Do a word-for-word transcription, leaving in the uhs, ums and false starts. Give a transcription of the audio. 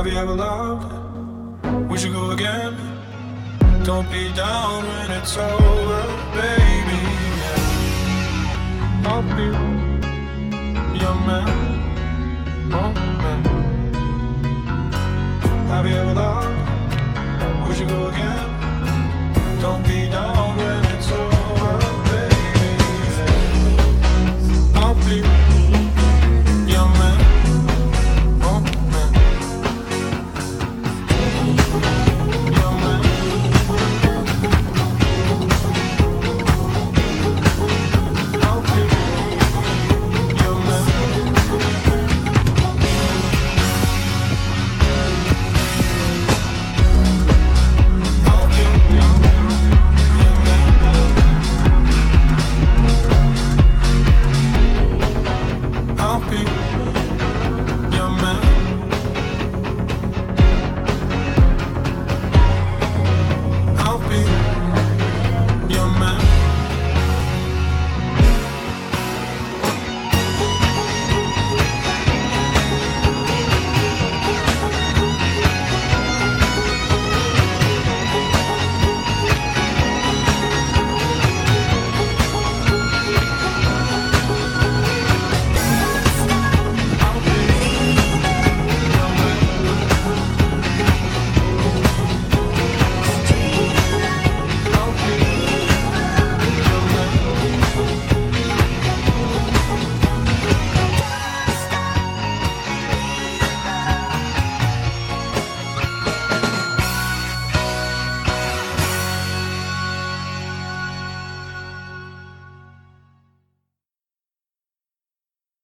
Have you ever loved? We should go again. Don't be down when it's over, baby. Yeah. I'll be your man, oh man. Have you ever loved? We should go again.